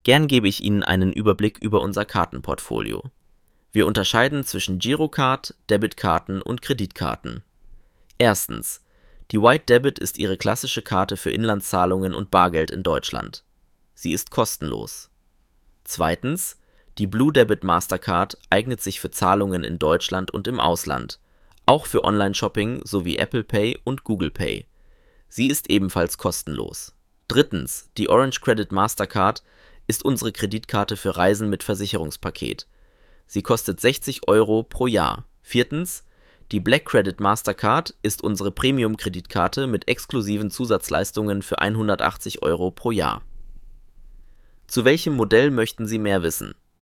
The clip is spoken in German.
Gern gebe ich Ihnen einen Überblick über unser Kartenportfolio. Wir unterscheiden zwischen Girocard, Debitkarten und Kreditkarten. Erstens: Die White Debit ist Ihre klassische Karte für Inlandszahlungen und Bargeld in Deutschland. Sie ist kostenlos. Zweitens: Die Blue Debit Mastercard eignet sich für Zahlungen in Deutschland und im Ausland, auch für Online-Shopping sowie Apple Pay und Google Pay. Sie ist ebenfalls kostenlos. Drittens: Die Orange Credit Mastercard ist unsere Kreditkarte für Reisen mit Versicherungspaket. Sie kostet 60 € pro Jahr. Viertens: Die Black Credit Mastercard ist unsere Premium-Kreditkarte mit exklusiven Zusatzleistungen für 180 € pro Jahr. Zu welchem Modell möchten Sie mehr wissen?